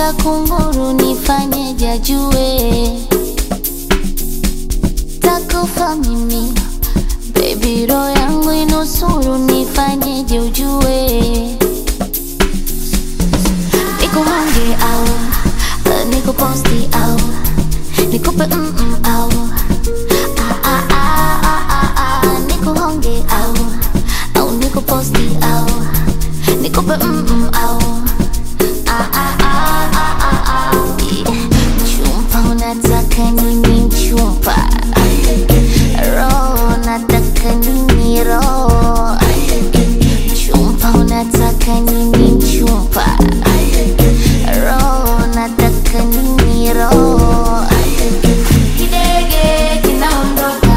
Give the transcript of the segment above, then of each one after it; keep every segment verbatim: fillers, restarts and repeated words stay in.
Naga kunguru nifanye jajue, takufa mimi baby, roho yangu inusuru nifanyeje ujue. Nikuhonge au nikuposti au nikupe mm mm au ah ah ah ah ah ah. Nikuhonge au au nikuposti au nikupe mm mm au ah ah ah ah ah ah. Mchumba unataka nini mchumba? Roho nataka nini roho? Mchumba unataka nini mchumba? Roho nataka nini roho? Kidege kinaondoka,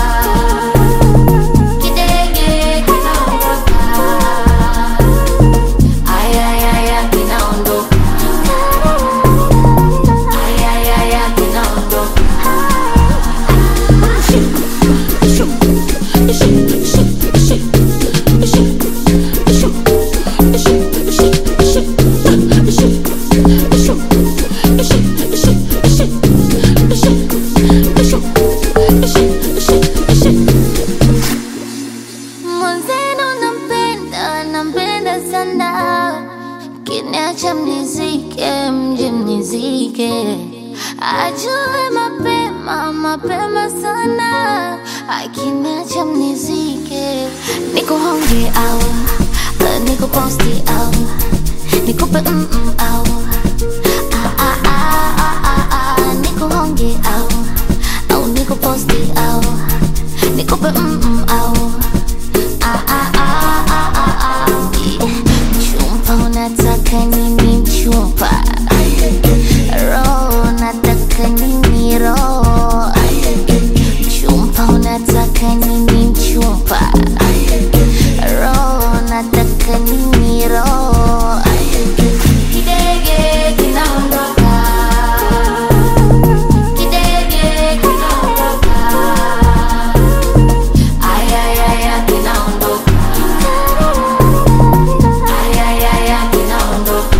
kidege kinaondoka, aya aya aya kinaondoka, aya aya aya kinaondoka. Mwanzenu nampenda, nampenda sana, kiniacha mnizike, mje mnizike, ajue mapema, mapema sana, akiniacha mnizike. Nikuhonge au nikuposti au nikupe mm mm au ah ah ah ah ah ah. Nikuhonge au au nikuposti au nikupe mm mm au ah ah ah ah ah ah. Mchumba unataka nini mchumba? Roho nataka nini roho? Mchumba unataka nini mchumba? Roho nataka nini roho? Kidege kinaondoka, kidege kinaondoka, aya aya aya kinaondoka, aya aya aya kinaondoka.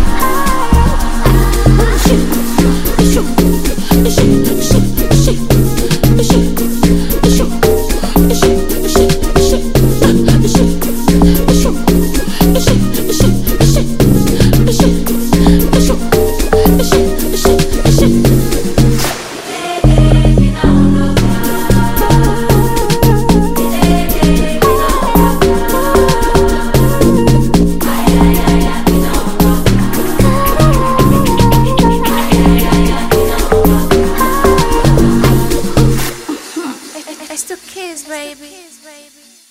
It's the kids, baby.